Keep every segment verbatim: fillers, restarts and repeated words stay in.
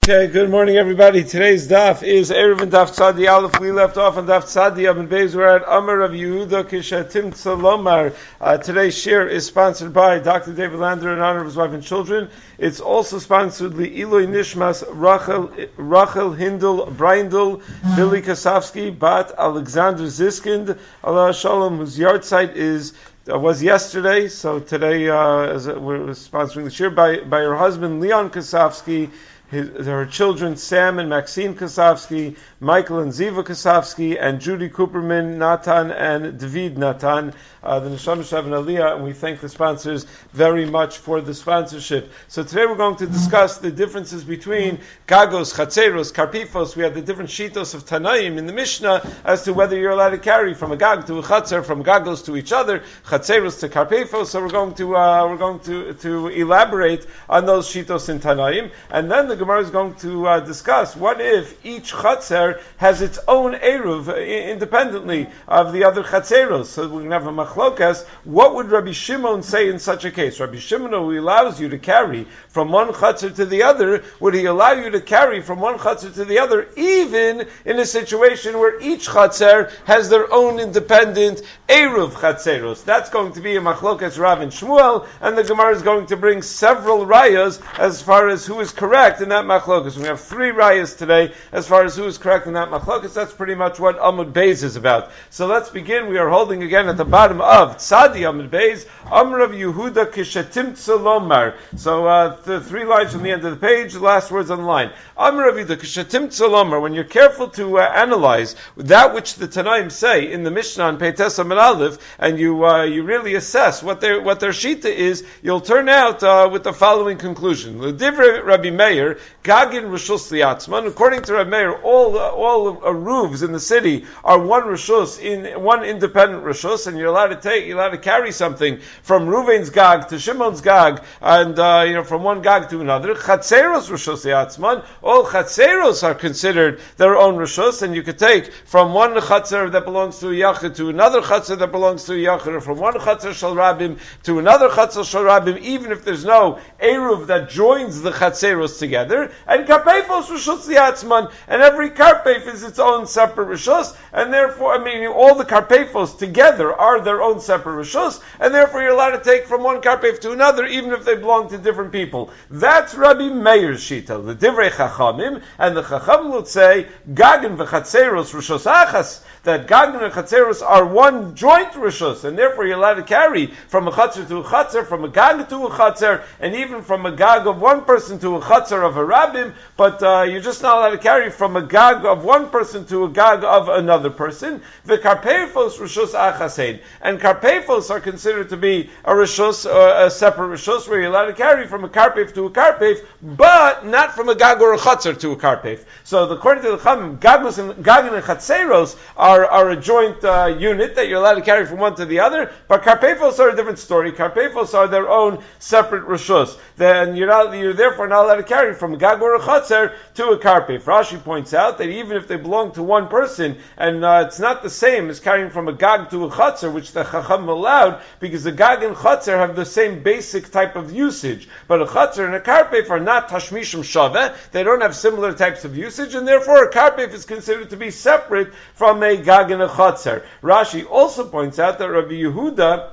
Okay, good morning everybody. Today's daf is Erev and Daf Tzadi Aleph. We left off on Daf Tzadi Ab and Beis. We're at Amar of Yehuda Kishatim Tzalomar. Uh, today's shir is sponsored by Doctor David Lander in honor of his wife and children. It's also sponsored by Eloi Nishmas Rachel, Rachel Hindel Breindel, Billy Kasavsky, Bat Alexander Ziskind, Allah Shalom, whose yard site is Uh, was yesterday, so today uh, as a, we're sponsoring the shir by, by her husband Leon Kasavsky, his, her children Sam and Maxine Kasavsky, Michael and Ziva Kasavsky, and Judy Cooperman, Natan and David Natan, uh, the Neshama Shav and Aliyah, and we thank the sponsors very much for the sponsorship. So today we're going to discuss the differences between Gagos, Chatzeros, Karpifos. We have the different shitos of Tanaim in the Mishnah as to whether you're allowed to carry from a Gag to a Chatzer, from Gagos to each other, Chatzeros to Karpifos. So we're going to uh, we're going to to elaborate on those shitos in Tanaim, and then the Gemara is going to uh, discuss what if each Chatzer has its own Eruv uh, independently of the other Chatzeros. So we're going to have a machlokas. What would Rabbi Shimon say in such a case? Rabbi Shimon, who allows you to carry from one Chatzer to the other, would he allow you to carry from one Chatzer to the other, even in a situation where each Chatzer has their own independent Eruv Chatzeros? That's going to be a machlokas Rav and Shmuel, and the Gemara is going to bring several rayas as far as who is correct in that machlokas. We have three rayas today as far as who is correct in that machlokas. That's pretty much what Amud Beis is about. So let's begin. We are holding again at the bottom of Tzadi Amud Beis, Amr of Yehuda Kishatim Tzalomar. So uh, the three lines from the end of the page, the last words on the line. Amr of Yehuda Kishatim Tzalomar. When you're careful to uh, analyze that which the Tanaim say in the Mishnah on Peites Amud Aleph, and you uh, you really assess what their what their shita is, you'll turn out uh, with the following conclusion. L'divrei Rabbi Meir, Gagin Rishus Liatzman. According to Rabbi Meir, all uh, all uh, roofs in the city are one Rishus, in one independent Rishus, and you're allowed to take, you're allowed to carry something from Ruvain's Gag to Shimon's Gag, and uh, you know from one Gag to another. Chatzeros Rishus Liatzman. All Chatzeros are considered their own Rishus, and you could take from one Chatzer that belongs to a Yachid to another Chatzer that belongs to a Yachid, or from one Chatzer Shal Rabim to another Chatzer Shal Rabim, even if there's no Eruv that joins the Chatzeros together. And Karpefos Rishus Liatzman, and every Karpef is its own separate Rishus, and therefore, I mean, all the Karpefos together are their own separate Rishus, and therefore you're allowed to take from one Karpef to another, even if they belong to different people. That's Rabbi Meir's Shita, the Divrei Chachamim, and the Chacham will say, Gagin v'Chatzeros Rishus Achas, that Gagin and Chatzeros are one joint Rishus, and therefore you're allowed to carry from a Chatzer to a Chatzer, from a Gag to a Chatzer, and even from a Gag of one person to a Chatzer of a Rabbim, but uh, you're just not allowed to carry from a Gag of one person to a Gag of another person. The Karpefos Rishus Achasein, and Karpefos are considered to be a Rishus, uh, a separate Rishus, where you're allowed to carry from a Karpef to a Karpef, but not from a Gag or a Chatzer to a Karpef. So according to the Chachamim, Gagos and Gagin and Chatzeros are, are a joint uh, unit that you're allowed to carry from one to the other, but Karpefos are a different story. Karpefos are their own separate Rishus. Then you're not, you're therefore not allowed to carry from a Gag or a Chatzer to a Karpef. Rashi points out that even if they belong to one person, and uh, it's not the same as carrying from a Gag to a Chatzer, which the Chacham allowed, because the Gag and Chatzer have the same basic type of usage, but a Chatzer and a Karpef are not Tashmishim Shaveh, they don't have similar types of usage, and therefore a Karpef is considered to be separate from a Gag and a Chatzer. Rashi also points out that Rabbi Yehuda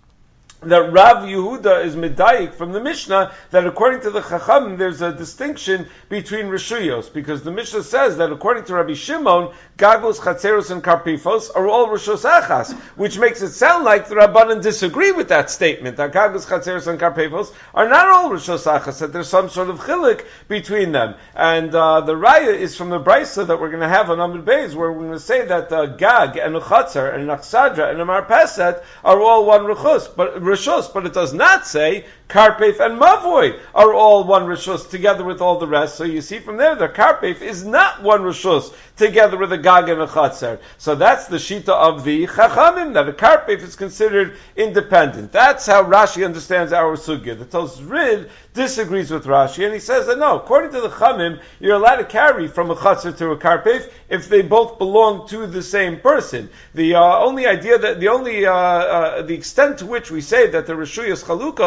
that Rav Yehuda is medayik from the Mishnah, that according to the Chacham, there's a distinction between Rishuyos, because the Mishnah says that according to Rabbi Shimon, Gagos, Chatzeros, and Karpifos are all Rishos Achas, which makes it sound like the Rabbanan disagree with that statement, that Gagos, Chatzeros, and Karpifos are not all Rishos Achas, that there's some sort of chilik between them. And uh, the Raya is from the Brisa that we're going to have on Amud Beis, where we're going to say that uh, Gag, and a Chatzer, and an Achsadra, and a Marpeset are all one Rishos, but Rishos, but it does not say Karpef and Mavoi are all one Rishus together with all the rest. So you see from there that Karpef is not one Rishus together with a Gag and a Chatzer. So that's the Shita of the Chachamim, that a Karpef is considered independent. That's how Rashi understands our Sugya. The Tosfos Rid disagrees with Rashi, and he says that no, according to the Chachamim, you're allowed to carry from a Chatzer to a Karpef if they both belong to the same person. The uh, only idea that, the only, uh, uh, the extent to which we say that the Rishuyas Chalukos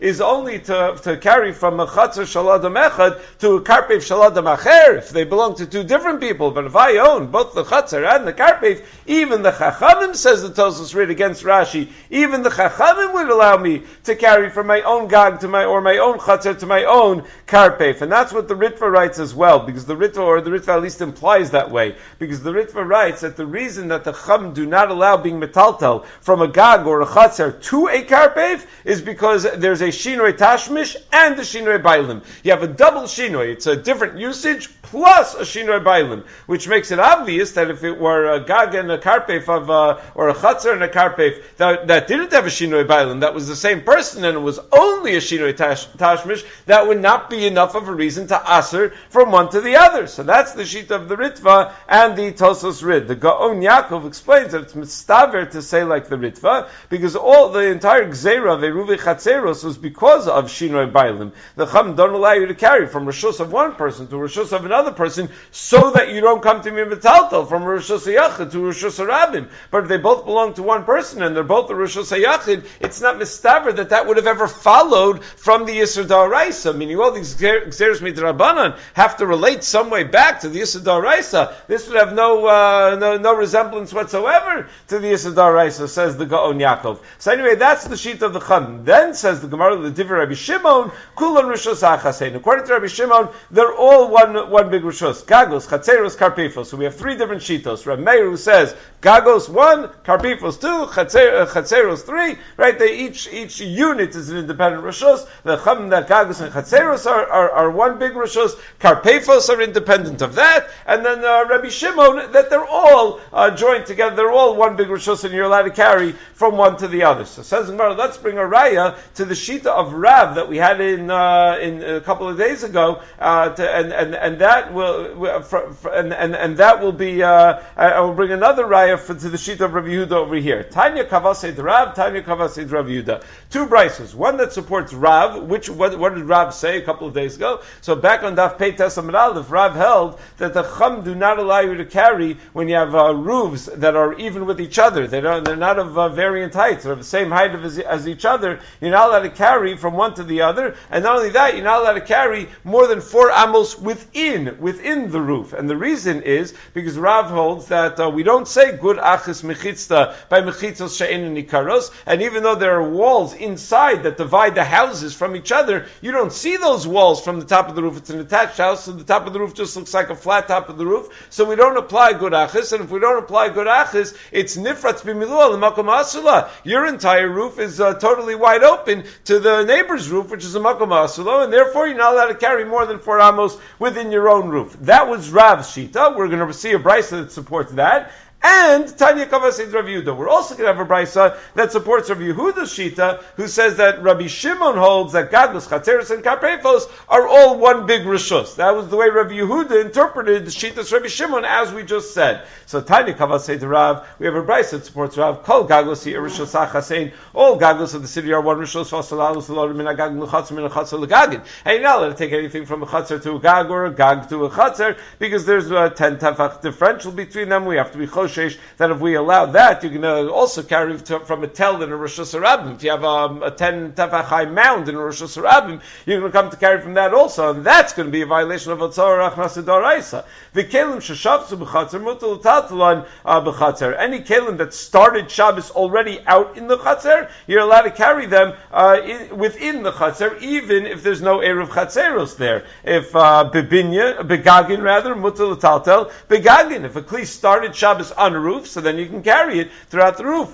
is only to, to carry from a chatzar shaladam echad to a karpev shaladam acher, if they belong to two different people. But if I own both the chatzar and the karpev, even the chachamim, says the Tosfos Rid against Rashi, even the chachamim would allow me to carry from my own gag to my, or my own chatzar to my own karpev. And that's what the Ritva writes as well, because the Ritva, or the Ritva at least implies that way, because the Ritva writes that the reason that the chum do not allow being metaltel from a gag or a chatzar to a karpev is because there's a shinoi tashmish and a shinoi bailim. You have a double shinoi. It's a different usage plus a shinoi bailim, which makes it obvious that if it were a gag and a karpev of, uh, or a chatzar and a karpev that, that didn't have a shinoi bailim, that was the same person and it was only a shinoi tash, tashmish, that would not be enough of a reason to aser from one to the other. So that's the sheet of the Ritva and the Tosfos Rid. The Gaon Yaakov explains that it's mistaver to say like the Ritva, because all the entire Gzeira of Eruvi Chatzeros was because of Shinoi Bailim. The Chum don't allow you to carry from Rishus of one person to Rishus of another person, so that you don't come to me Metaltal from Rishus HaYachid to Rishus HaRabim. But if they both belong to one person and they're both the Rishus HaYachid, it's not mistaver that that would have ever followed from the Yisur Da'araisa, meaning all these Gzeiros Midrabanan have to relate some way back to the Yisur Da'araisa. This would have no, uh, no, no resemblance whatsoever to the Yisur Da'araisa, says the Gaon Yaakov. So anyway, that's the sheet of the Chum. Then says the Gemara, the Divrei Rabbi Shimon, Kulon Rishos Achasein. According to Rabbi Shimon, they're all one one big Rishos. Gagos, Chatzeros, Karpifos. So we have three different shitos. Rabbi Meir, who says Gagos one, Karpifos two, Chatzeros three. Right? They each each unit is an independent Rishos. The Chum that Gagos and Chatzeros are, are, are one big Rishos. Karpifos are independent of that. And then uh, Rabbi Shimon, that they're all uh, joined together. They're all one big Rishos, and you're allowed to carry from one to the other. So says Gemara, let's bring a raya to the shita of Rav that we had in uh, in a couple of days ago, uh, to, and and and that will for, for, and, and and that will be. Uh, I will bring another raya for, to the shita of Rabbi Yehuda over here. Tanya Kavased Rav, Tanya Kavased Rabbi Yehuda. Two brises. One that supports Rav. Which what, what did Rav say a couple of days ago? So back on Daf Pei Tes Amud Aleph, Rav held that the Chum do not allow you to carry when you have uh, roofs that are even with each other. They don't. They're not of uh, variant heights. They're of the same height of as, as each other. You're not allowed to carry from one to the other. And not only that, you're not allowed to carry more than four amos within within the roof. And the reason is because Rav holds that uh, we don't say good achis mechitzta by mechitzos she'ein nikaros. And even though there are walls inside that divide the houses from each other, you don't see those walls from the top of the roof. It's an attached house, so the top of the roof just looks like a flat top of the roof. So we don't apply good achis. And if we don't apply good achis, it's nifratz b'miluah l'makom asula. Your entire roof is uh, totally wide open to the neighbor's roof, which is a makom asula, and therefore you're not allowed to carry more than four amos within your own roof. That was Rav's shita. We're going to see a brisa that supports that. And Tanya Kavasid Rav Yehuda. We're also going to have a brisa that supports Rav Yehuda's shita, who says that Rabbi Shimon holds that Gagos, Chatzeros, and Karpefos are all one big rishus. That was the way Rav Yehuda interpreted the shita's Rabbi Shimon, as we just said. So Tanya Kavasid Rav, we have a brisa that supports Rav. Kol Gagos hi rishus achasein. All Gagos of the city are one rishus. Vasalalos alor min agag l'chatzer min achatzer l'gagin. And you're not allowed to take anything from a chatzer to a gag or a gag to a chatzer, because there's a ten tefach differential between them. We have to be choshesh that if we allow that, you can uh, also carry to, from a tel in a Rosh Hashanah. If you have um, a ten tefach high mound in a Rosh Hashanah, you're going to come to carry from that also, and that's going to be a violation of Atzor Achnas D'Oraisa. The kelim sheshavtzu b'chatzer mutal tatalon b'chatzer. Any kelim that started Shabbos already out in the chatzer, you're allowed to carry them uh, in, within the chatzer, even if there's no eruv chatzeros there. If uh, bebinya, begagin rather, mutal taltel begagin. If a kli started Shabbos on a roof, so then you can carry it throughout the roof.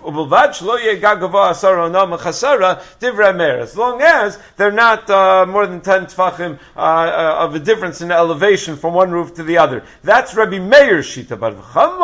As long as they're not uh, more than ten tefachim uh, uh, of a difference in elevation from one roof to the other. That's Rabbi Meir's shita. But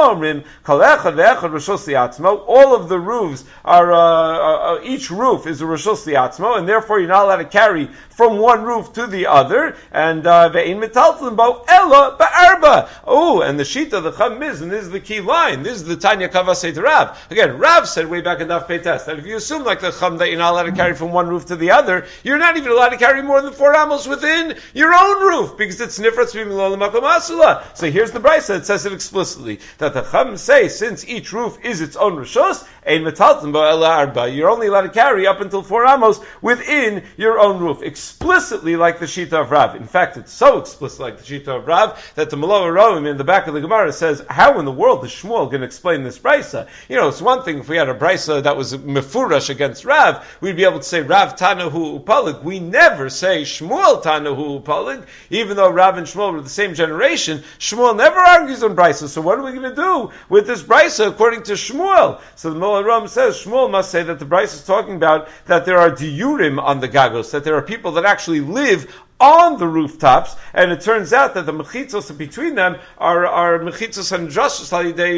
all of the roofs are, uh, uh, each roof is a rishos liatzmo, and therefore you're not allowed to carry from one roof to the other. And ve'in metaltalin bo ella ba'arba. Oh, and the shita, the chum is, and this is the key line. This is the Tanya Kavasei Rav. Again, Rav said way back in Daf Pei Tes that if you assume like the chum that you're not allowed to carry from one roof to the other, you're not even allowed to carry more than four amos within your own roof, because it's nifratz b'milol l'makom asula. So here's the brisa that says it explicitly, that the chum say, since each roof is its own rishos, Ein metalton bo ela arba. You're only allowed to carry up until four amos within your own roof, explicitly like the Shita of Rav. In fact, it's so explicit like the Shita of Rav that the Malova Rovim in the back of the Gemara says, how in the world is Shmuel going to explain this brisa? You know, it's one thing if we had a brisa that was mefurash against Rav, we'd be able to say Rav Tanahu Upalig. We never say Shmuel Tanahu Upalig, even though Rav and Shmuel were the same generation. Shmuel never argues on brisa. So what are we going to do with this brisa according to Shmuel? So the Malova Rovim says Shmuel must say that the brisa is talking about that there are diyurim on the gagos, that there are people that actually live on the rooftops, and it turns out that the mechitzos between them are, are mechitzos and drashos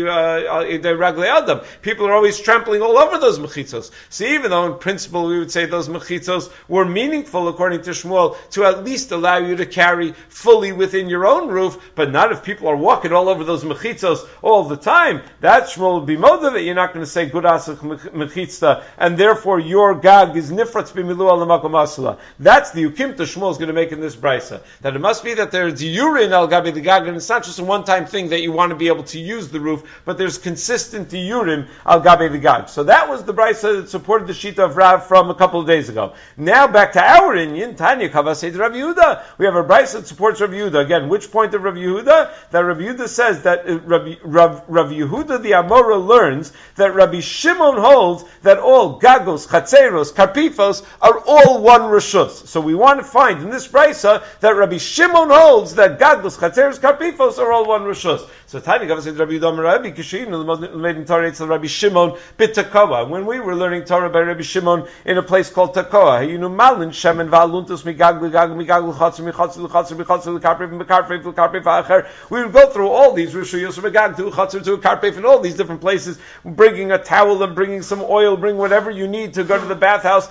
alidei raglei adam. People are always trampling all over those mechitzos. So even though in principle we would say those mechitzos were meaningful according to Shmuel to at least allow you to carry fully within your own roof, but not if people are walking all over those mechitzos all the time. That Shmuel would be moda that you're not going to say good asach mechitzta, and therefore your gag is nifratz b'milu al makom asula. That's the ukimta Shmuel is going to make in this brisa, that it must be that there's diyurin al gabi the gag, and it's not just a one-time thing that you want to be able to use the roof, but there's consistent diyurim al gabi the gag. So that was the brisa that supported the shita of Rav from a couple of days ago. Now back to our inyan, Tanya Kavasei Rav Yehuda. We have a brisa that supports Rav Yehuda. Again, which point of Rav Yehuda? That Rav Yehuda says that uh, Rav, Rav, Rav Yehuda the Amora learns that Rabbi Shimon holds that all gagos, chatzeros, karpifos are all one reshus. So we want to find in this brisa that Rabbi Shimon holds that Gadlus, Chatzeres, Karpifos are all one Rishus. So Tani Gav said Rabbi Yudam Rabbi Kishin made in Torah it's Rabbi Shimon bit Tekoa. When we were learning Torah by Rabbi Shimon in a place called Tekoa, you know Malin Shemen Valuntus Migag Migag Migag Chatzer Michatzer Chatzer Michatzer Karpif Karpif Karpif Acher. We would go through all these Rishuyos from Migag to Chatzer to Karpif and all these different places, bringing a towel and bringing some oil, bring whatever you need to go to the bathhouse.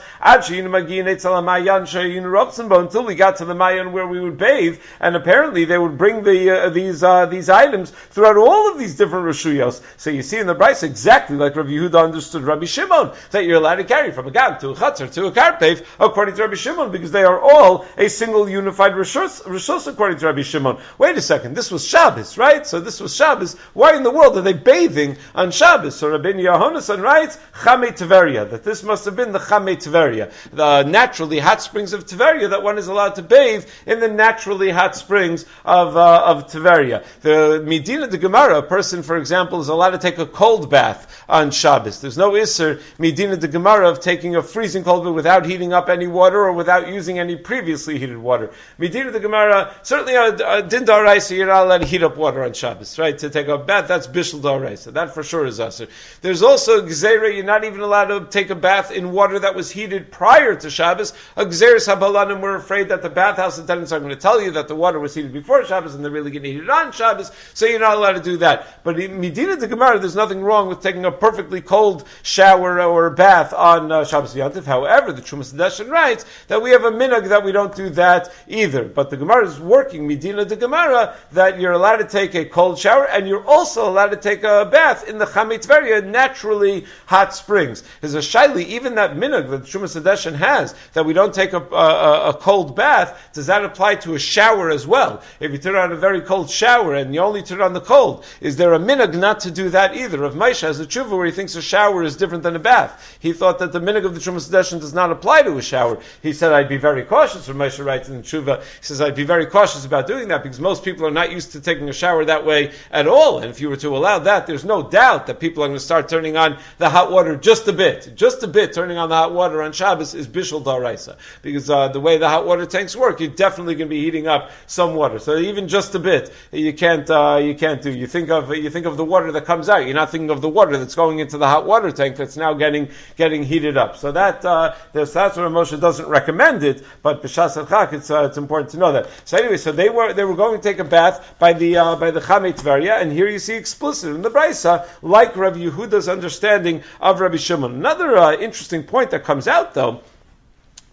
Until we got to the Mayan where we would bathe, and apparently they would bring the uh, these uh, these items throughout all of these different reshuyos. So you see in the brisa exactly like Rabbi Yehuda understood Rabbi Shimon, that you're allowed to carry from a gag to a chatzar to a karpef according to Rabbi Shimon, because they are all a single unified reshus, reshus according to Rabbi Shimon. Wait a second, this was Shabbos, right? So this was Shabbos. Why in the world are they bathing on Shabbos? So Rabbi Yehonasan writes Chamei Tveria, that this must have been the Chamei Tveria, the naturally hot springs of Tveria, that one is allowed to bathe in the naturally hot springs of uh, of Tveria. The Medina de Gemara, a person, for example, is allowed to take a cold bath on Shabbos. There's no Isser Medina de Gemara of taking a freezing cold bath without heating up any water or without using any previously heated water. Medina de Gemara, certainly a, a din d'oraisa, you're not allowed to heat up water on Shabbos, right? To take a bath, that's bishul d'oraisa. That for sure is Asr. There's also Gzeira, you're not even allowed to take a bath in water that was heated prior to Shabbos. A Gzeiras Habalanim, we're afraid that the bathhouse attendants are going to tell you that the water was heated before Shabbos and they're really going to heat it on Shabbos, so you're not allowed to do that. But in Medina de Gemara, there's nothing wrong with taking a perfectly cold shower or bath on uh, Shabbos V'yantif. However, the Trumas Hadeshin writes that we have a minhag that we don't do that either. But the Gemara is working Medina de Gemara that you're allowed to take a cold shower and you're also allowed to take a bath in the Chamei Tveria, naturally hot springs. There's a shaili, even that minhag that the Trumas Hadeshin has, that we don't take a, a, a cold bath, does that apply to a shower as well? If you turn on a very cold shower and you only turn on the cold, is there a minhag not to do that either? Rav Maisha has a tshuva where he thinks a shower is different than a bath. He thought that the minhag of the Trumas Hadeshin does not apply to a shower. He said, I'd be very cautious. Rav Maisha writes in the tshuva, he says, I'd be very cautious about doing that because most people are not used to taking a shower that way at all. And if you were to allow that, there's no doubt that people are going to start turning on the hot water just a bit. Just a bit turning on the hot water on Shabbos is bishul d'oraisa. Because uh, the way the hot water tanks work, you're definitely going to be heating up some water. So even just a bit, you can't uh, you can't do. You think of you think of the water that comes out. You're not thinking of the water that's going into the hot water tank that's now getting getting heated up. So that uh, that's what Moshe doesn't recommend it, but b'shas al-chak, it's uh, it's important to know that. So anyway, so they were they were going to take a bath by the uh, by the Chamei Tveria, and here you see explicit in the Brisa, like Rabbi Yehuda's understanding of Rabbi Shimon. Another uh, interesting point that comes out though,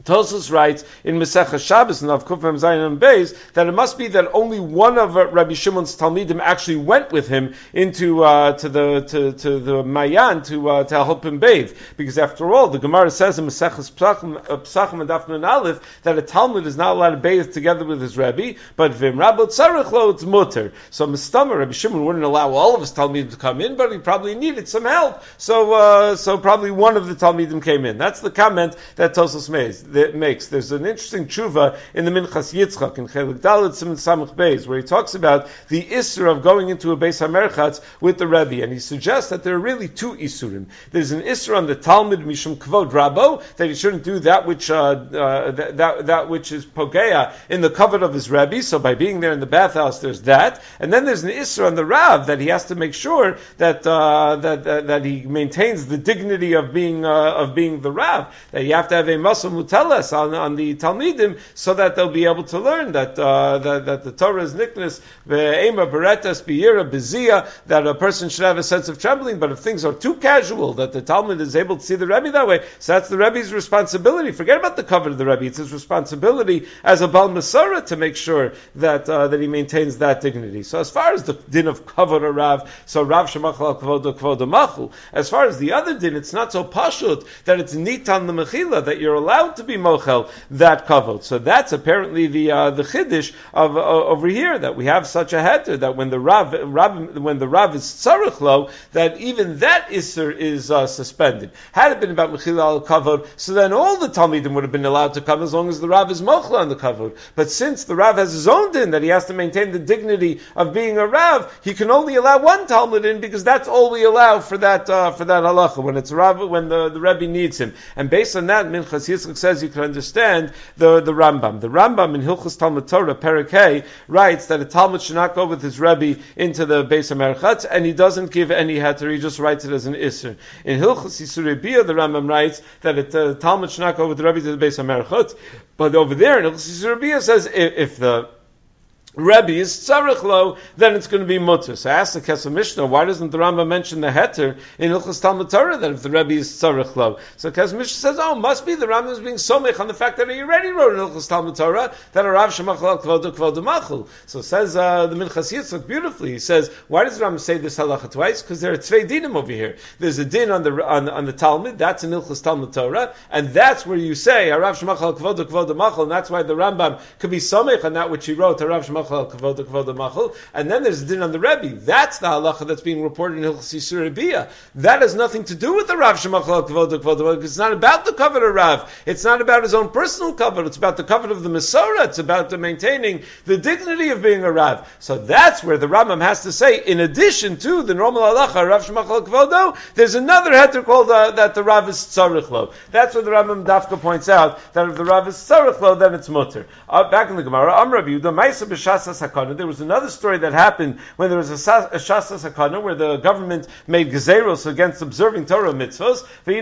Tosfos writes in Masechah Shabbos and of Kufim Zayin and Beis that it must be that only one of uh, Rabbi Shimon's talmidim actually went with him into uh, to the to, to the Mayan to uh, to help him bathe, because after all, the Gemara says in Masechah Psachim uh, Psachim and Daf Nun Aleph that a talmid is not allowed to bathe together with his Rebbe, but Vim Rabot Tzarich Lo it's mutter. So Mistama Rabbi Shimon wouldn't allow all of his talmidim to come in, but he probably needed some help. So uh, so probably one of the talmidim came in. That's the comment that Tosfos makes. makes. There's an interesting tshuva in the Minchas Yitzchak in Chelik Dalet Siman Samach Beis, where he talks about the isur of going into a Beis HaMerchatz with the Rebbe, and he suggests that there are really two isurim. There's an isur on the Talmud Mishum Kvod Rabo, that he shouldn't do that which uh, uh, that, that that which is pogeya in the covet of his Rebbe. So by being there in the bathhouse, there's that, and then there's an isur on the Rav that he has to make sure that uh, that, that that he maintains the dignity of being uh, of being the Rav. That you have to have a muscle muteles on, on the Talmidim, so that they'll be able to learn that uh, that, that the Torah is niknas ve'ema beretas biyira bezia, that a person should have a sense of trembling. But if things are too casual, that the Talmud is able to see the Rebbe that way, so that's the Rebbe's responsibility. Forget about the cover of the Rebbe; it's his responsibility as a Bal Masora to make sure that uh, that he maintains that dignity. So as far as the din of kavod or Rav, so Rav shemachal al kavod kavod machul. As far as the other din, it's not so pashut that it's nitan the mechila, that you're allowed to be mochel that kavod. So that's apparently the uh, the chiddush of uh, over here, that we have such a heter that when the rav, rav when the rav is tzarich lo, that even that iser is uh, suspended. Had it been about mechila al kavod, so then all the talmidim would have been allowed to come as long as the rav is mochel on the kavod. But since the rav has his own din that he has to maintain the dignity of being a rav, he can only allow one talmid in, because that's all we allow for that uh, for that halacha when it's rav, when the, the Rebbe needs him. And based on that, Minchas Yitzchak says you can understand the, the Rambam. The Rambam in Hilchos Talmud Torah, Perek Hey, writes that a Talmud should not go with his Rebbe into the Beis HaMerchatz, and he doesn't give any heter, he just writes it as an Isser. In Hilchos Yisurei Bia, the Rambam writes that a uh, Talmud should not go with the Rebbe to the Beis HaMerchatz, but over there in Hilchos Yisurei Bia says if, if the Rebbe is tzarich lo, then it's going to be mutter. So I asked the Kesef Mishnah, why doesn't the Rambam mention the heter in Hilchos Talmud Torah that if the Rebbe is tzarich lo? So Kesef Mishnah says, oh, must be the Rambam is being somech on the fact that he already wrote in Hilchos Talmud Torah that a Rav shemachal al kvodo kvodo machul. So says uh, the Minchas Yitzchak beautifully. He says, why does the Rambam say this halacha twice? Because there are tvei dinim over here. There's a din on the on, on the Talmud, that's in Hilchos Talmud Torah, and that's where you say a Rav shemachal al kvodo kvodo machul, and that's why the Rambam could be somech on that which he wrote, a Rav shemachal al kvodo kvodo. And then there's a din on the Rebbe. That's the halacha that's being reported in Hilchos Yisurei Bia. That has nothing to do with the Rav shemachal al kvodo kvodo machul, because it's not about the covet of Rav. It's not about his own personal covet. It's about the covet of the Masorah. It's about the maintaining the dignity of being a Rav. So that's where the Rambam has to say, in addition to the normal halacha, Rav shemachal al kvodo, there's another heter called uh, that the Rav is tzarich lo. That's where the Rambam Dafka points out that if the Rav is tzarich lo, then it's mutter. Uh, back in the Gemara, Am Rabbi Yehuda, Ma'aseh b'shasas hakana, there was another story that happened when there was a, a shasas hakana where the government made gezeros against observing Torah mitzvos.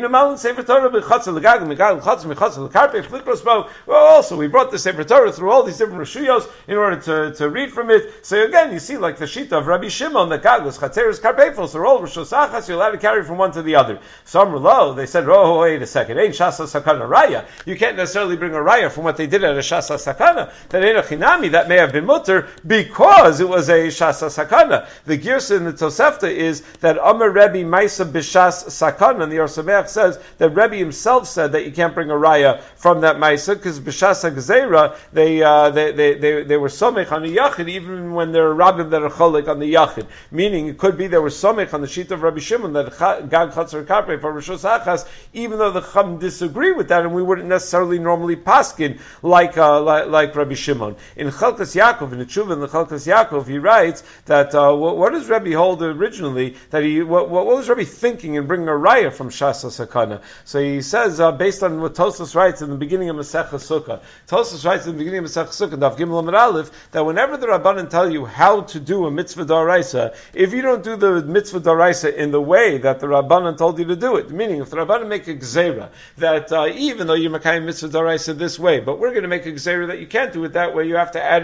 Also, we brought the Sefer Torah through all these different reshuyos in order to, to read from it. So again, you see like the shita of Rabbi Shimon, the gagos, chatzeres, karpefos, they're all reshus achas, you're allowed to carry from one to the other. Some were low, they said, oh, wait a second, ain't shasas hakana raya. You can't necessarily bring a raya from what they did at a shasas hakana. That ain't a chinami, that may have been mutter, because it was a shasas sakana. The girsa in the Tosefta is that Amar Rebbe Maisa b'shas sakana, and the Or Sameach says that Rebbe himself said that you can't bring a raya from that Maisa, because b'shas hagzeira, they, uh, they, they, they, they were somech on the yachid, even when there are rabbim that are cholik on the yachid. Meaning, it could be there was somech on the sheet of Rabbi Shimon, that gag chatzar karpe for Rishos Achas, even though the Chum disagree with that, and we wouldn't necessarily normally paskin like, uh, like, like Rabbi Shimon. In Chalkas Yaakov, in the Tshuva in the Chalkas Yaakov, he writes that uh, what, what does Rebbe hold originally? That he what, what was Rebbe thinking in bringing a raya from Shasa Sakana? So he says uh, based on what Tosfos writes in the beginning of Masechah Sukkah. Tosfos writes in the beginning of Masechah Sukkah, Daf Gimel Amud Aleph, that whenever the Rabbanan tell you how to do a mitzvah d'oraisa, if you don't do the mitzvah d'oraisa in the way that the Rabbanan told you to do it, meaning if the Rabbanan make a gzeira that uh, even though you're makayim mitzvah d'oraisa this way, but we're going to make a gzeira that you can't do it that way, you have to add in an extra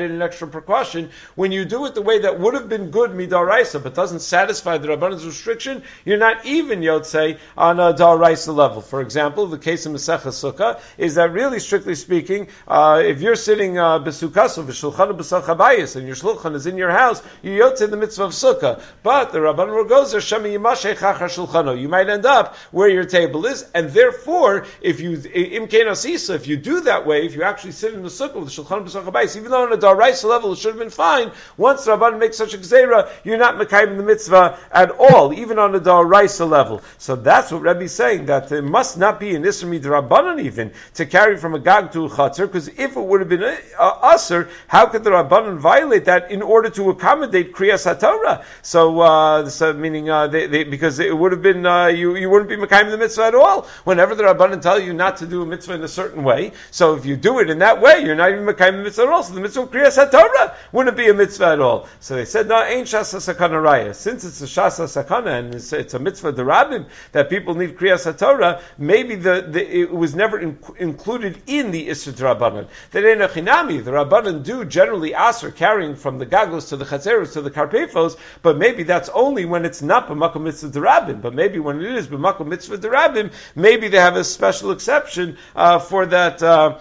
precaution. When you do it the way that would have been good midaraisa, but doesn't satisfy the Rabbanan's restriction, you're not even yotzei on a daraisa level. For example, the case of Masechah Sukkah is that really, strictly speaking, uh, if you're sitting uh, besukkaso v'shulchan b'sach habayis and your shulchan is in your house, you yotzei the mitzvah of sukkah. But the Rabbanan goes there, shemi yimashei chachar shulchano. You might end up where your table is, and therefore, if you imkein asisa, if you do that way, if you actually sit in the sukkah with the shulchan b'sach habayis, even though on a daraisa level it should have been fine, once the Rabbanan makes such a gzeira, you're not mekayim the mitzvah at all, even on a daraisa level. So that's what Rebbe is saying, that it must not be an isra midrabanan even to carry from a gag to a chatzar, because if it would have been uh, usher, how could the Rabbanan violate that in order to accommodate kriyas haTorah? So, uh, so meaning uh, they, they, because it would have been uh, you you wouldn't be mekayim the mitzvah at all. Whenever the Rabbanan tell you not to do a mitzvah in a certain way, so if you do it in that way, you're not even mekayim the mitzvah at all. So the mitzvah of kriyas haTorah wouldn't be a mitzvah at all. So they said, no, ain't shasa sakana raya. Since it's a shasa sakana and it's, it's a mitzvah derabim that people need kriyas haTorah, maybe the, the it was never in, included in the isra drabanan. That ain't a chinami. The Rabbanan do generally aser carrying from the gagos to the chatzeros to the karpefos, but maybe that's only when it's not b'makom mitzvah derabim. But maybe when it is b'makom mitzvah derabim, maybe they have a special exception uh, for that. Uh,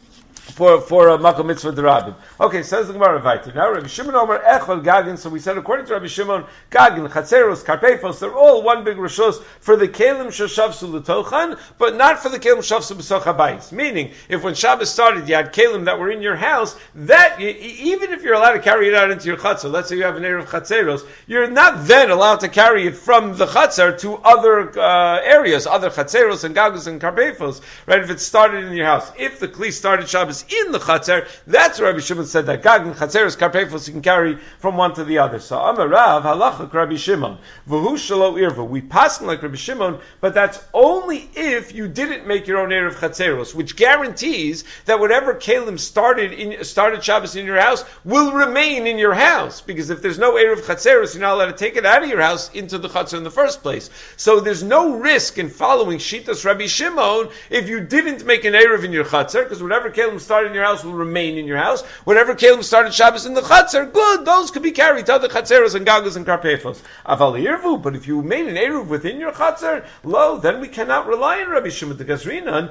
For for a makom mitzvah derabim. Okay, says the Gemara Vayter. Now Rabbi Shimon Omer Echol Gagin. So we said according to Rabbi Shimon, Gagin, Chatzeros, Karpefos, they're all one big rishos for the kelim sheshavsu l'tochan, but not for the kelim sheshavsu b'soch habayis. Meaning, if when Shabbos started, you had kelim that were in your house, that you, even if you're allowed to carry it out into your chatzar, let's say you have an erev Chatzeros, you're not then allowed to carry it from the chatzar to other uh, areas, other Chatzeros and Gagos and Karpefos. Right? If it started in your house, if the kli started Shabbos in the chatzar, that's Rabbi Shimon said that Gag and Chatzeros Karpefos you can carry from one to the other. So Amar Rav halachak Rabbi Shimon v'hu shelo irva. We pass like Rabbi Shimon, but that's only if you didn't make your own erev Chatzeros, which guarantees that whatever kelim started in started Shabbos in your house will remain in your house. Because if there's no erev Chatzeros, you're not allowed to take it out of your house into the chatzar in the first place. So there's no risk in following Shitas Rabbi Shimon if you didn't make an erev in your chatzar, because whatever kelim started in your house will remain in your house. Whatever kelim started Shabbos in the chatzar, good, those could be carried to other chatzeros and gagos and karpefos. Aval irvu, but if you made an eruv within your chatzar, lo, then we cannot rely on Rabbi Shimon the Gazrinan.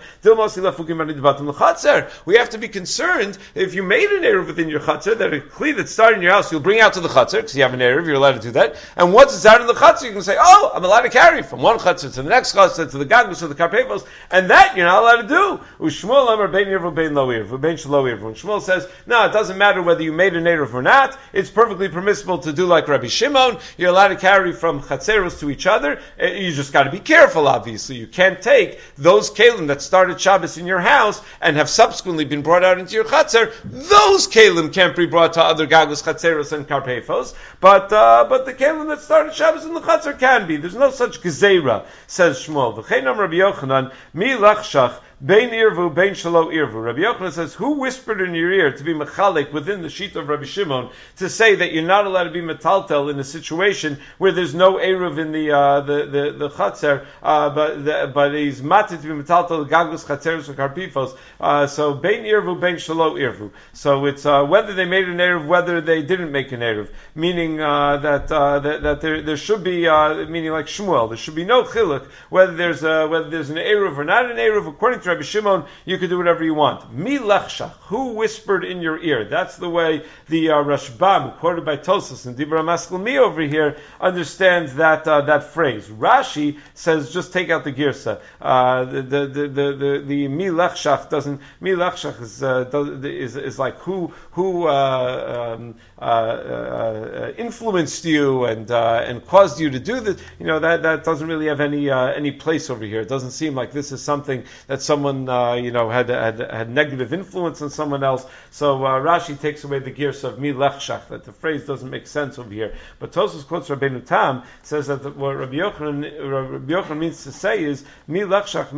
We have to be concerned if you made an eruv within your chatzar, that a kli that started in your house, you'll bring out to the chatzar, because you have an eruv, you're allowed to do that. And once it's out in the chatzar, you can say, oh, I'm allowed to carry from one chatzar to the next chatzar, to the gagos, to the karpefos, and that you're not allowed to do. Ushmuel amar bein irvu bein lo irvu. When Shmuel says, no, it doesn't matter whether you made an eruv or not, it's perfectly permissible to do like Rabbi Shimon, you're allowed to carry from chatzeros to each other, you just got to be careful, obviously. You can't take those kelim that started Shabbos in your house and have subsequently been brought out into your chatzar, those kelim can't be brought to other gagos, chatzeros, and karpefos, but uh, but the kelim that started Shabbos in the chatzar can be. There's no such gezeira, says Shmuel. V'cheinam Rabbi Yochanan, mi lachshach, Bein irvu, bein shalo irvu. Rabbi Yochanan says, who whispered in your ear to be mechalik within the sheet of Rabbi Shimon to say that you're not allowed to be metaltel in a situation where there's no eruv in the uh, the the, the chatzar, uh, but the, but he's mated to be metaltel gagos chatzeros or karpifos. Uh, so bein irvu, bein shalo irvu. So it's uh, whether they made an eruv, whether they didn't make an eruv, meaning uh, that, uh, that that there there should be uh, meaning like Shmuel, there should be no chiluk whether there's a, whether there's an eruv or not an eruv. According to Rabbi Shimon, you can do whatever you want. Mi lachshach, who whispered in your ear? That's the way the uh, Rashbam, quoted by Tosas and Dibra Maskal Mi over here, understands that uh, that phrase. Rashi says just take out the girsa. Uh, the, the, the, the, the, the mi lachshach doesn't, mi lachshach is, uh, does, is, is like who, who, uh, um, uh, uh, influenced you and, uh, and caused you to do this. You know, that, that doesn't really have any, uh, any place over here. It doesn't seem like this is something that someone, uh, you know, had, had, had negative influence on someone else. So, uh, Rashi takes away the gears of mi lechshach, that the phrase doesn't make sense over here. But Tosfos quotes Rabbeinu Tam, says that the, what Rabbi Yochanan, Rabbi Yochanan means to say is, mi lechshach means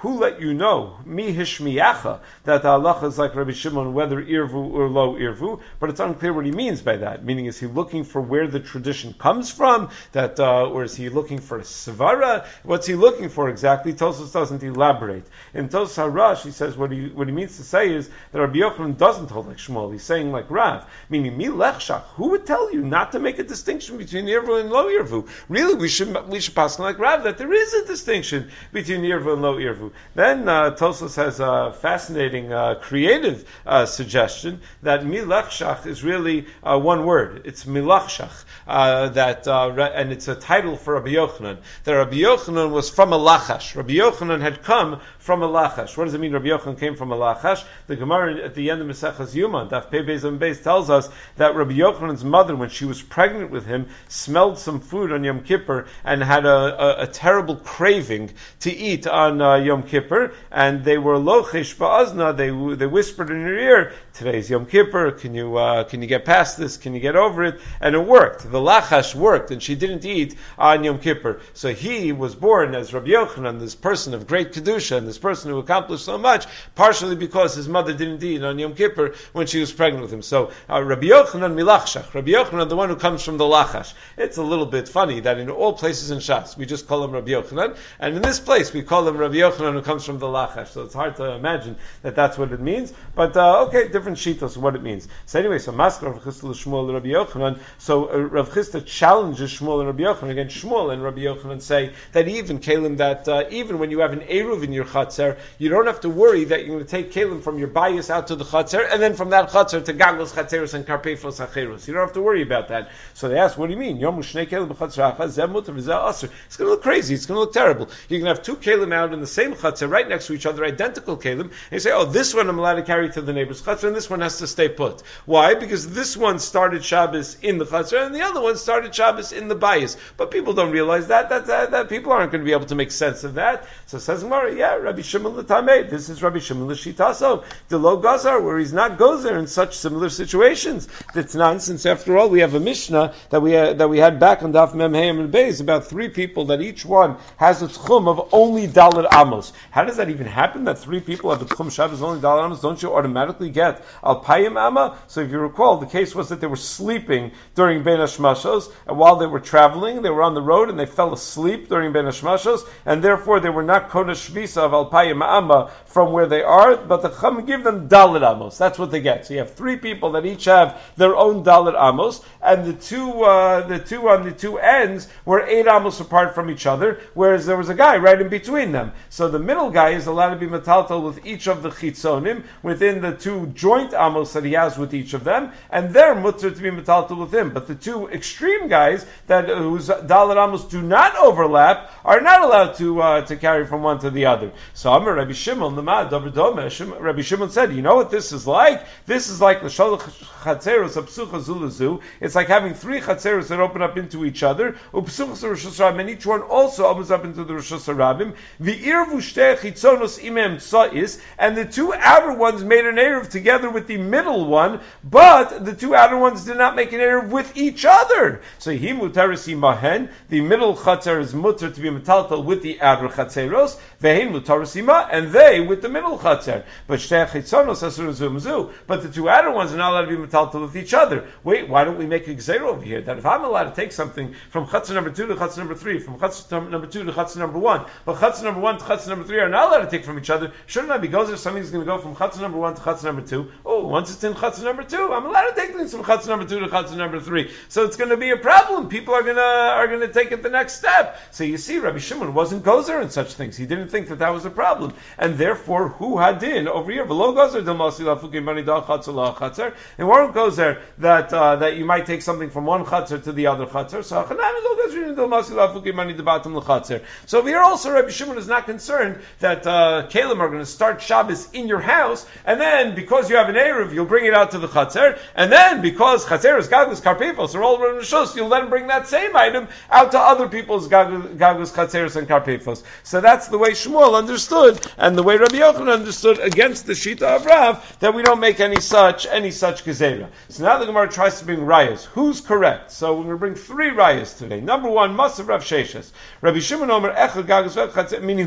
who let you know, mi hishmiyacha, that the halacha is like Rabbi Shimon, whether irvu or lo irvu, but it's unclear what he means by that. Meaning, is he looking for where the tradition comes from, that, uh, or is he looking for a svara? What's he looking for exactly? Tosfos doesn't elaborate. In Tosfos Harash, he says what he what he means to say is that Rabbi Yochanan doesn't hold like Shmuel. He's saying like Rav, meaning mi lechshach. Who would tell you not to make a distinction between irvu and lo irvu? Really, we should we should pass like Rav that there is a distinction between irvu and lo irvu. Then uh, Tosfos has a fascinating, uh, creative uh, suggestion that mi lechshach is really uh, one word. It's milachshach. Uh, that uh, and it's a title for Rabbi Yochanan. That Rabbi Yochanan was from a lachash. Rabbi Yochanan had come from a lachash. What does it mean? Rabbi Yochanan came from a lachash. The Gemara at the end of Maseches Yuma, Daf Pei Beis and Beis, tells us that Rabbi Yochanan's mother, when she was pregnant with him, smelled some food on Yom Kippur and had a, a, a terrible craving to eat on uh, Yom Kippur, and they were lochish ba'azna. They they whispered in her ear, "Today's Yom Kippur. Can you uh, can you get past this? Can you get over it?" And it worked. The lachash worked, and she didn't eat on Yom Kippur. So he was born as Rabbi Yochanan, this person of great kedusha, and this person who accomplished so much, partially because his mother didn't eat on Yom Kippur when she was pregnant with him. So uh, Rabbi Yochanan milachshach, Rabbi Yochanan, the one who comes from the lachash. It's a little bit funny that in all places in Shas we just call him Rabbi Yochanan, and in this place we call him Rabbi Yochanan who comes from the lachash. So it's hard to imagine that that's what it means. But uh, okay, different shitos what it means. So anyway, so Maskar Rav Chisda Shmuel Rabbi Yochanan. So uh, Rav Chisda challenges Shmuel and Rabbi Yochanan against Shmuel and Rabbi Yochanan say that even Kalim, that uh, even when you have an eruv in your chatzer, you don't have to worry that you're going to take Kalim from your bayis out to the chatzer, and then from that chatzer to gagos chatzeros and karpefos acheros. You don't have to worry about that. So they ask, what do you mean? Yomu shnei Kalim b'chatzer achaz zeh mutar v'zeh aser. It's going to look crazy. It's going to look terrible. You can have two Kalim out in the same chatzer, right next to each other, identical Kalim, and you say, oh, this one I'm allowed to carry to the neighbor's chatzer, and this one has to stay put. Why? Because this one started Shabbos in the chatzer, and the other one started Shabbos in the bayis. But people don't realize that. That, that, that people aren't going to be able to make sense of that. So says Gemara, yeah, Rabbi Shimon l'tamei. This is Rabbi Shimon l'shitaso, the lo gazar, where he's not gozer in such similar situations. That's nonsense. After all, we have a Mishnah that we uh, that we had back on Daf Mem Hayim and Beis about three people that each one has a tchum of only Dalet Amos. How does that even happen? That three people have a tchum Shabbos only Dalet Amos? Don't you automatically get Alpayim Amma? So if you recall, the case was that they were sleeping during Ben Hashmashos, and while they were traveling, they were on the road and they fell asleep during Ben Hashmashos, and therefore they were not Kodesh Shvisa of Alpayim Amma from where they are, but the Chum give them Dalet Amos. That's what they get. So you have three people that each have their own Dalet Amos, and the two uh, the two on the two ends were eight Amos apart from each other, whereas there was a guy right in between them. So the middle guy is allowed to be metaltal with each of the chitzonim within the two joint Amos that he has with each of them, and they're mutter to be metaltal with him. But the two extreme guys that uh, whose Dalet Amos do not overlap are not allowed to uh, to carry from one to the other. So Amar Rabbi Shimon, the Mad Rabbi Shimon said, you know what this is like? This is like the Shalach Chatzeros Upsucha Zulazu. It's like having three Chatzeros that open up into each other. Upsucha Rosh Hashanah, and each one also opens up into the Rosh Hashanah. V'irvu shtei chitzonos imem tza'is, and the two outer ones made an eruv together with the middle one, but the two outer ones did not make an eruv with each other. So he mutaris imahen, the middle chatzer is mutter to be metaltal with the outer chatzeros, vehin mutaris ima, and they with the middle chatzer. But shtei chitzonos asur zumzu, but the two outer ones are not allowed to be metaltal with each other. Wait, why don't we make a gzeira over here that if I'm allowed to take something from chatzer number two to chatzer number three, from chatzer number two to chatzer number one, but chatzer number one to chatzer number three are not allowed to take from each other, shouldn't I be goes if something's going to go from chatzer number one to chatzer number two? Oh, once it's in chatzer number two, I'm allowed to take things from chatzer number two to chatzer number three. So it's going to be a problem. People are going to are going to take it the next step. So you see, Rabbi Shimon wasn't gozer in such things. He didn't think that that was a problem, and therefore, who hadin over here? V'lo gozer del masi lafukim bani da chatzer la chatzer. And weren't gozer that uh, that you might take something from one chatzer to the other chatzer. So chanami lo gozer del masi lafukim bani debatim la chatzer. So over here also, Rabbi Shimon is not concerned that uh, Kalim are going to start Shabbos in your house, and then because you have an eruv, you'll bring it out to the chatzer, and then because chatzeros, gagos, karpefos are all rishos, you'll then bring that same item out to other people's gagos, chatzeros, and karpefos. So that's the way Shmuel understood, and the way Rabbi Yochanan understood against the Shita of Rav, that we don't make any such any such gezerah. So now the Gemara tries to bring rayas. Who's correct? So we're going to bring three rayas today. Number one, Masav Rav Sheshes. Rabbi Shimon Omer Echad Gagos Chatzer, meaning who's correct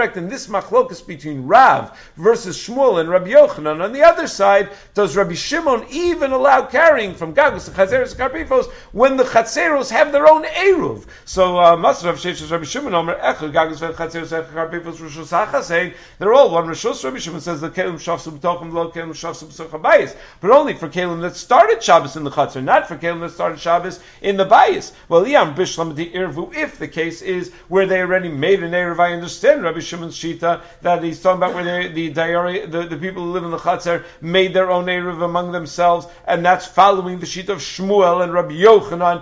respect, in this machlokus between Rav versus Shmuel and Rabbi Yochanan, on the other side, does Rabbi Shimon even allow carrying from Gagus to Chatzeros and Karpifos when the Chatzeros have their own Eruv? So, Masrav Sheish Rabbi Shimon Omer Echad Gagus and Chatzeros and Karpifos Rishus HaChasein, they're all one Rishus. Rabbi Shimon says the Kelim Shafsu B'tochim Lo Kelim Shafsu B'soch HaBayis, but only for Kelim that started Shabbos in the Chatzer, not for Kelim that started Shabbos in the Bayis. Well, Yam Bishlam the Irvu, if the case is where they already made an Eruv, I understand Rabbi Shimon's Shita that he's talking about where they, the diary, the, the people who live in the Chatzer made their own Eruv among themselves, and that's following the Shita of Shmuel and Rabbi Yochanan.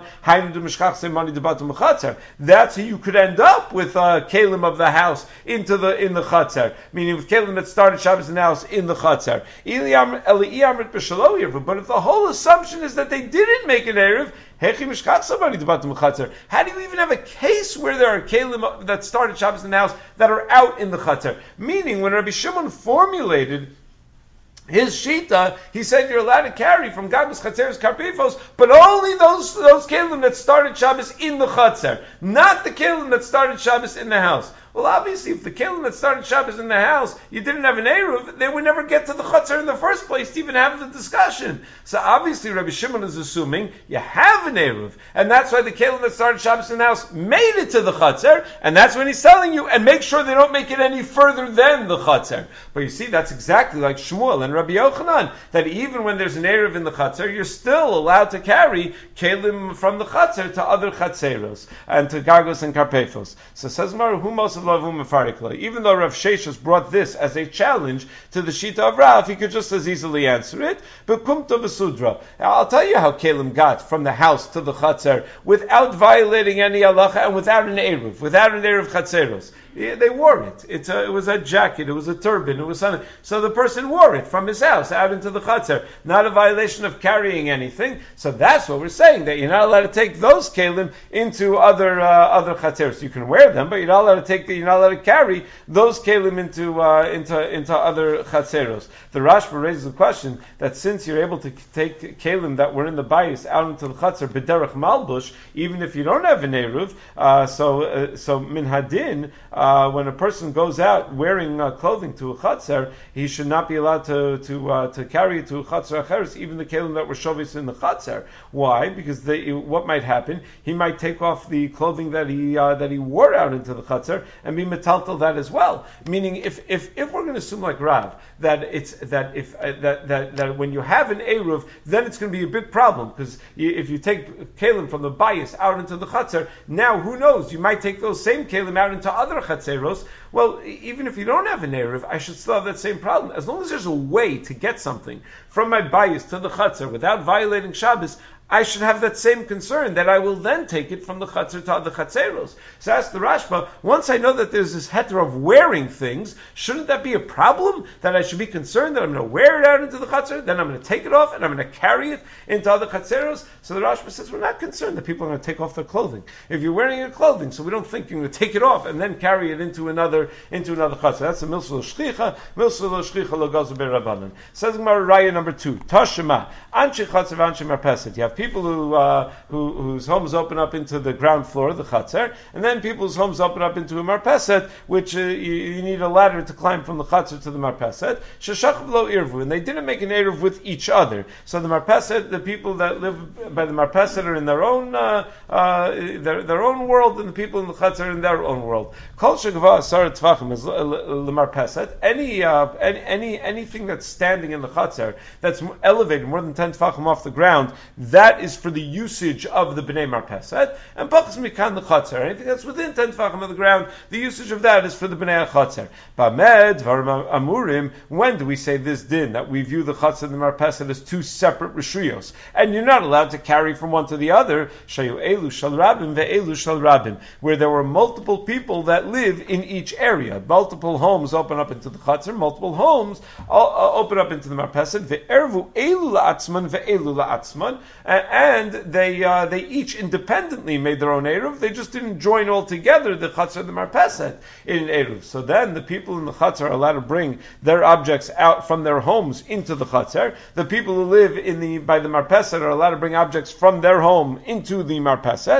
That's how you could end up with a Kelim of the house into the in the Chatzer, meaning with Kelim that started Shabbos in the house in the Chatzer. But if the whole assumption is that they didn't make an Eruv, how do you even have a case where there are kelim that started Shabbos in the house that are out in the Chatzer? Meaning, when Rabbi Shimon formulated his shita, he said you're allowed to carry from Gagus, Chatzeros, Karpifos, but only those those kelim that started Shabbos in the Chatzer, not the kelim that started Shabbos in the house. Well, obviously, if the kelim that started Shabbos in the house, you didn't have an Eruv, they would never get to the Chatzer in the first place to even have the discussion. So obviously, Rabbi Shimon is assuming you have an Eruv, and that's why the kelim that started Shabbos in the house made it to the Chatzer, and that's when he's telling you, and make sure they don't make it any further than the Chatzer. But you see, that's exactly like Shmuel and Rabbi Yochanan, that even when there's an Eruv in the Chatzer, you're still allowed to carry kelim from the Chatzer to other Chatzeros, and to Gagos and Karpefos. So says Mar, who most of even though Rav Sheshus brought this as a challenge to the Shita of Rav, he could just as easily answer it. But Kumta V'Sudra, I'll tell you how Kelim got from the house to the Chatzer without violating any halacha and without an Eruv, without an Eruv Chatzeros. Yeah, they wore it. It's a, it was a jacket, it was a turban, it was something. So the person wore it from his house out into the Chatzer. Not a violation of carrying anything. So that's what we're saying, that you're not allowed to take those Kelim into other uh, other Chatzeros. You can wear them, but you're not allowed to take the, you're not allowed to carry those Kelim into uh, into into other Chatzeros. The Rashba raises the question that since you're able to take Kelim that were in the Bayis out into the Chatzer, B'derech Malbush, even if you don't have an Eruv, uh, so uh, so Min Hadin, uh, when a person goes out wearing uh, clothing to a Chatzer, he should not be allowed to to uh, to carry it to a Chatzer Acheres, even the Kelim that were Shovis in the Chatzer. Why? Because they, what might happen? He might take off the clothing that he uh, that he wore out into the Chatzer and be metaltal that as well. Meaning, if if if we're going to assume like Rav that it's that if uh, that, that that when you have an Eruv, then it's going to be a big problem, because if you take Kelim from the Bayis out into the Chatzer, now who knows? You might take those same Kelim out into other Chatzeros. Well, even if you don't have an Eruv, I should still have that same problem. As long as there's a way to get something from my Bayis to the Chatzer without violating Shabbos, I should have that same concern that I will then take it from the Chatzer to the Chatzeros. So ask the Rashba, once I know that there's this heter of wearing things, shouldn't that be a problem? That I should be concerned that I'm going to wear it out into the Chatzer, then I'm going to take it off and I'm going to carry it into other Chatzeros? So the Rashba says, we're not concerned that people are going to take off their clothing. If you're wearing your clothing, so we don't think you're going to take it off and then carry it into another into another Chatzer. That's a Milsul Shchicha, Milsul Shchicha Logazu Berabanan. Says Gemara Raya number two, Tashema, Anshe Chatzer Anshe Marpeset. You have people who, uh, who whose homes open up into the ground floor, the Chatzer, and then people whose homes open up into a Marpeset, which uh, you, you need a ladder to climb from the Chatzer to the Marpeset. Sheshach v'lo irvu, and they didn't make an Eruv with each other. So the Marpeset, the people that live by the Marpeset are in their own uh, uh, their, their own world, and the people in the Chatzer are in their own world. Kol shegava asar tvachim is the Marpeset. Any uh, any any anything that's standing in the Chatzer that's elevated more than ten tvachim off the ground, that is for the usage of the Bnei Marpeset, and Pachas Mikan the Chatzer. Anything that's within ten tefachim of the ground, the usage of that is for the Bnei Chatzer. Bamed Dvarim Amurim. When do we say this din that we view the Chatzer and the Marpeset as two separate rishuyos, and you're not allowed to carry from one to the other? Shayu Elu Shal Rabim ve'Elu Shal Rabim, where there were multiple people that live in each area. Multiple homes open up into the Chatzer, multiple homes open up into the Marpeset. Ve'ervu Elu la'atzman ve'Elu la'atzman, and And they uh, they each independently made their own Eruv. They just didn't join all together the Chatzer and the Marpeset in an Eruv. So then the people in the Chatzer are allowed to bring their objects out from their homes into the Chatzer. The people who live in the by the Marpeset are allowed to bring objects from their home into the Marpeset.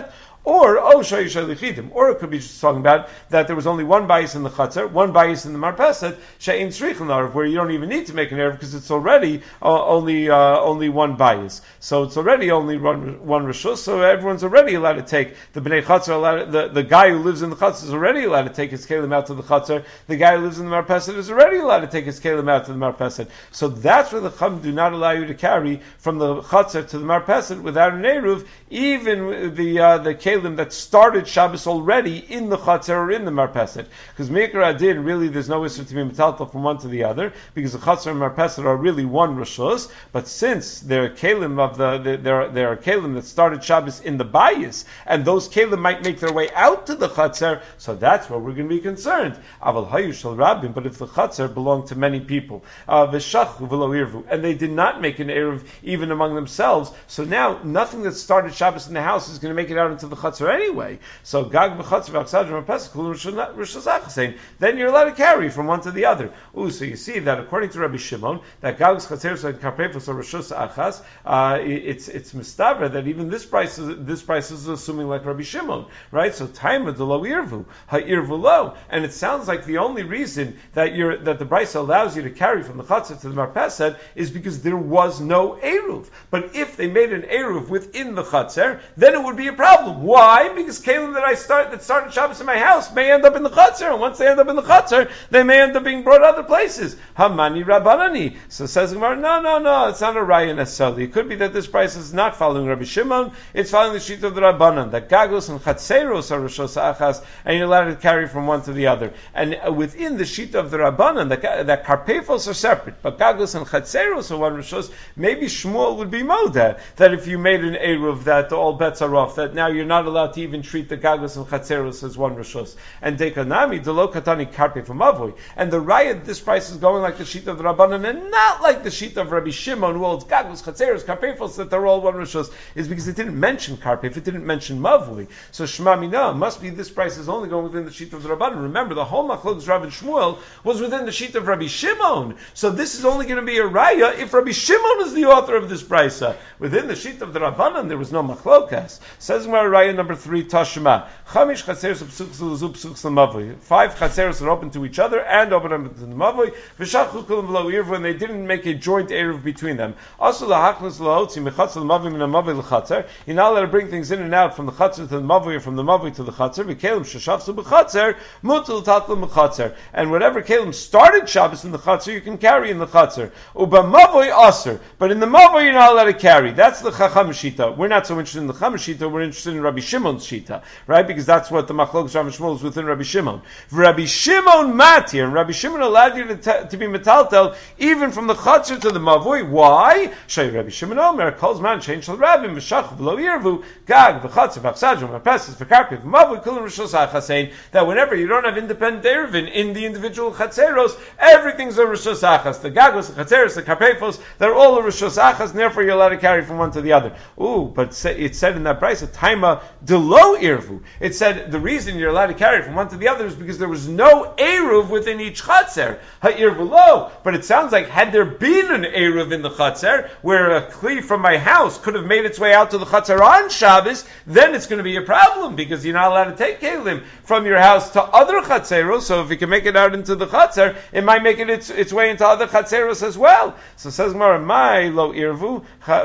Or, oh, Shai Shalichidim. Or it could be just talking about that there was only one bias in the Chatzar, one bias in the Marpeset, She'in Tzrichen Larav, where you don't even need to make an Erev because it's already uh, only uh, only one bias. So it's already only one, one Rishus, so everyone's already allowed to take, the Bnei Chatzar, allowed, the, the guy who lives in the Chatzar is already allowed to take his Kalim out to the Chatzar, the guy who lives in the Marpeset is already allowed to take his Kalim out to the Marpeset. So that's where the Chum do not allow you to carry from the Chatzar to the Marpeset without an Eruv, even the uh, the Kalim that started Shabbos already in the Chatzar or in the Marpeset. Because Meikar Adin, really there's no issue to be metaltal from one to the other, because the Chatzar and Marpeset are really one Rishus, but since they're Kalim of the, the there, there are Kalim that started Shabbos in the Bayis, and those Kalim might make their way out to the Chatzar, so that's where we're going to be concerned. Aval Hayu Shal Rabbim, but if the Chatzar belonged to many people, uh, V'shachu v'lo irvu, and they did not make an Eruv even among themselves, so now nothing that started Shabbos in the house is going to make it out into the Chatzar anyway. So Gag v'Chatzar v'Aksadr v'Pesach Rishus saying then you're allowed to carry from one to the other. Ooh, so you see that according to Rabbi Shimon, that Gag's Chatzeros and Karpefos are Rishus Achas, uh, it's it's mistaver that even this price is this price is assuming like Rabbi Shimon, right? So time of the lo irvu, ha irvu lo, and it sounds like the only reason that you're that the Brisa allows you to carry from the Chatzar to the Marpeset is because there was no Eruv. But if they made an Eruv within the Chatzar, then it would be a problem. Why? Because Kalim that I start that started Shabbos in my house may end up in the Chatzar, and once they end up in the Chatzar, they may end up being brought other places. Hamani Rabbanani. So says Gemara, no, no, no, it's not a raya necessarily. It could be that this price is not following Rabbi Shimon, it's following the sheet of the Rabbanan, that Gagos and Chatzeros are Rishos Achas, and you're allowed to carry from one to the other. And uh, within the sheet of the Rabbanan, that, that Karpefos are separate, but Gagos and Chatzeros are one Rishos, maybe Shmuel would be Moda, that if you made an Eruv, that all bets are off, that now you're not allowed to even treat the Gagos and Chatzeros as one Rishos. And Dekanami, Delo Katani Karpe from Avoi. And the Raya, this price is going like the sheet of the Rabbanan, and not like the sheet of Rabbi Shimon, who holds Gagos, Chatzeros, Karpefos, that they're all one Rishos, is because it didn't mention Karpef, it didn't mention Mavui. So Shema Mina, must be this price is only going within the sheet of the Rabbanan. Remember, the whole Machlokes Rav and Shmuel was within the sheet of Rabbi Shimon. So this is only going to be a Raya if Rabbi Shimon is the author of this Brisa. Within the sheet of the Rabbanan, there was no Machlokas. Says my Raya number three, Tashma. Chamish Chatzeros Psuks Psuks Mavui. Five Chatzeros are open to each other and open to the Mavui. V'shachu Kulam V'lo Irvu, and they didn't make a joint Eruv between them. Also, Lahachnas Lahotzi Mechatzel Mavui Min Mavui L'Chatzer. You're not allowed to bring things in and out from the Chatzer to the Mavui or from the Mavui to the Chatzer. V'kelim Sheshavsu B'Chatzer Mutul Tatlu B'Chatzer. And whatever Kelim started Shabbos in the Chatzer, you can carry in the Chatzer. Uba Mavui Aser. But in the Mavui, you're not allowed to carry. That's the Chacham Shita. We're not so interested in the Chacham Shita, we're interested in Rabbi Shimon's Shita, right? Because that's what the Machlokes Rav and Shmuel is within Rabbi Shimon. Rabbi Shimon Matir, and Rabbi Shimon allowed you to, t- to be metaltel even from the Chatzer to the Mavui. Why? Shay Rabbi Shimon Omer, calls man, change shal Rabbim, Meshach, V'lo Yirvu, Gag, V'chatzer, V'achsadron, V'peses, V'karpiv, Mavui, Kulim Rishos Achas, that whenever you don't have independent Erevin in the individual Chatzeros, everything's a Rishos Achas. The Gagos, the Chatzeros, the Karpefos, they're all a Rishos Achas, and therefore you're allowed to carry from one to the other. Ooh, but it said in that price, a Taima Delo Irvu. It said the reason you're allowed to carry from one to the other is because there was no Eruv within each Chatzer. Ha-irvu lo. But it sounds like had there been an Eruv in the Chatzer, where a Kli from my house could have made its way out to the Chatzer on Shabbos, then it's going to be a problem, because you're not allowed to take Kelim from your house to other Chatzeros, so if you can make it out into the Chatzer, it might make it its, its way into other Chatzeros as well. So says Gemara, my lo irvu,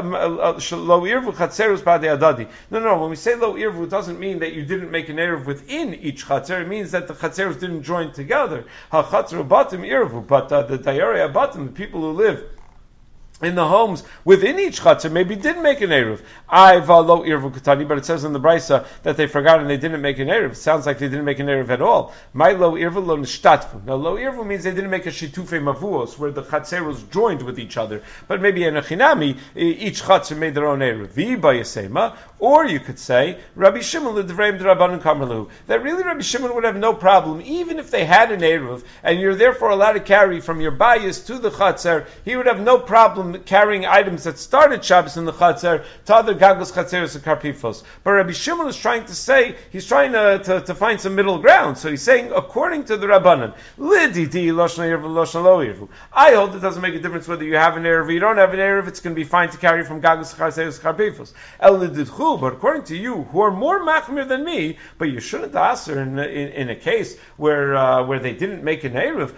lo irvu Chatzeros b'adei adadi. No, no, when we say lo irvu, it doesn't mean that you didn't make an Eruv within each Chatzer, it means that the Chatzeros didn't join together. Ha Chatzer batim irvu, but uh, the Dayarei batim, the people who live in the homes within each Chatzar maybe did make an Eruv. I'va lo Irvu Katani, but it says in the Brisa that they forgot and they didn't make an Eruv. It sounds like they didn't make an Eruv at all. My lo Irvu lo Nishtatfu. Now lo Irvu means they didn't make a Shitufe Mavuos, where the Chatzeros joined with each other. But maybe in a Chinami, each Chatzar made their own Eruv. V'ba Yasema, or you could say, Rabbi Shimon l'Devreim d'Rabbanan Kamerlu, that really Rabbi Shimon would have no problem, even if they had an Eruv, and you're therefore allowed to carry from your bias to the Chatzar, he would have no problem carrying items that started Shabbos in the Chatzar to other Gagos, Chatzeros, and Karpifos. But Rabbi Shimon is trying to say, he's trying to, to, to find some middle ground. So he's saying, according to the Rabbanan, Lididi Loshna Yervu Loshna Lo Yervu. I hold it doesn't make a difference whether you have an Erev or you don't have an Erev, it's going to be fine to carry from Gagos, Chatzeros, and Karpifos. El Lididchu you, but according to you, who are more machmir than me, but you shouldn't answer in, in, in a case where uh, where they didn't make an eruv.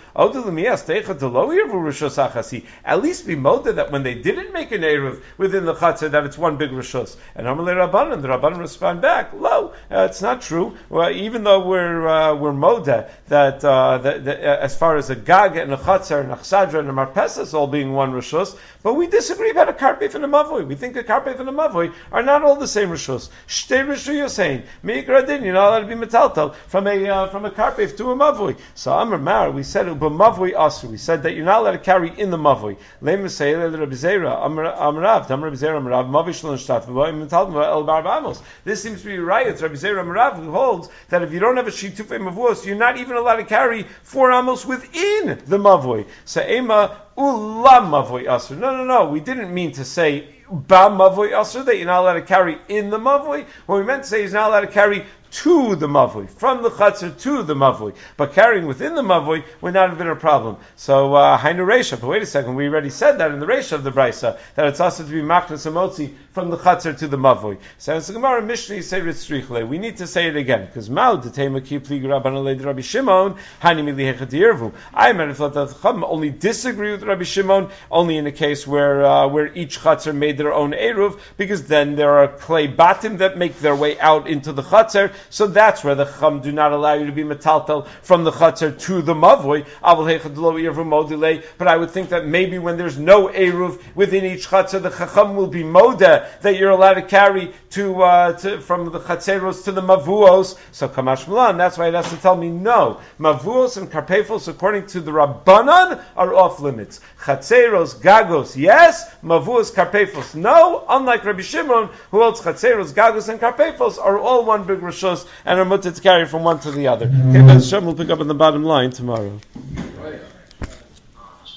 At least be molded that when they didn't make an eruv within the chatzar, that it's one big rishus. And Amalei Rabbanan, the Rabbanan respond back, lo, uh, it's not true. Well, even though we're uh, we're moda that, uh, that, that uh, as far as a gag and a chatzar and a chsadra and a marpesas all being one rishus, but we disagree about a karpef and a mavoi. We think a karpef and a mavoi are not all the same rishus. Shtei rishu you're saying miikradin, you're not allowed to be metaltal from a uh, from a karpef to a mavoi. So Amar Mar, we said uba mavoi asu. We said that you're not allowed to carry in the mavoi. Lema say le Rabbi Zera Amarav, Amar Rabbi Zera Amarav mavi shlon shtat v'voim metaltal el bar bamos. This seems to be right. It's Rabbi Zera Amarav who holds that if you don't have a shitufei mavuos, you're not even allowed to carry four amos within the mavoi. So ema ulam mavoi asu. No, no, no. We didn't mean to say ba mavoi asu that you're not allowed to carry in the mavoi. What we meant to say is not allowed to carry to the mavoi, from the chatzar to the mavoi, but carrying within the mavoi would not have been a problem. So hainu uh, reisha. But wait a second, we already said that in the reisha of the brisa that it's also to be machnas amotzi from the chatzar to the mavoi. So as the Gemara Mishnah say ritzrichle, we need to say it again because mal detema ki pli Rabban Alei Rabbi Shimon hani mili hechadirvu. I might have thought that the Chacham only disagree with Rabbi Shimon only in a case where uh, where each chatzar made their own eruv, because then there are clay batim that make their way out into the chatzar. So that's where the Chacham do not allow you to be metaltel from the chatzar to the mavoi. But I would think that maybe when there's no eruv within each chatzar, the Chacham will be moda that you're allowed to carry to, uh, to from the chatzeros to the mavuos. So kamash malan, that's why it has to tell me no. Mavuos and karpefos, according to the Rabbanan, are off limits. Chatzeros, gagos, yes. Mavuos, karpefos, no. Unlike Rabbi Shimon, who holds chatzeros, gagos, and karpefos are all one big rishos and are mutter to carry from one to the other. Okay, Hashem will pick up on the bottom line tomorrow.